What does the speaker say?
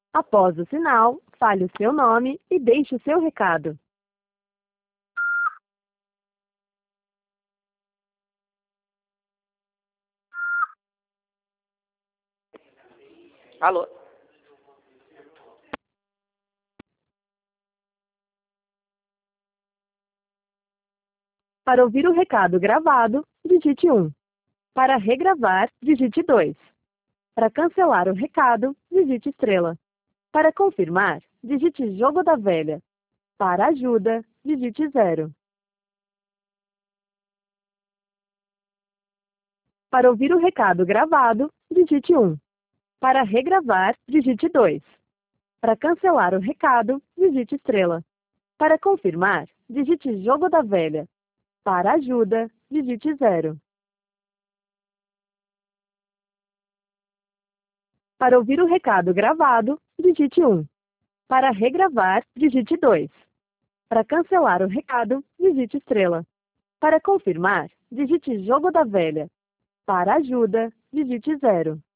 Após o sinal, fale o seu nome e deixe o seu recado. Alô? Para ouvir o recado gravado, digite 1. Para regravar, digite 2. Para cancelar o recado, digite estrela. Para confirmar, digite jogo da velha. Para ajuda, digite 0. Para ouvir o recado gravado, digite 1. Para regravar, digite 2. Para cancelar o recado, digite estrela. Para confirmar, digite jogo da velha. Para ajuda, digite 0. Para ouvir o recado gravado, digite 1. Para regravar, digite 2. Para cancelar o recado, digite estrela. Para confirmar, digite jogo da velha. Para ajuda, digite 0.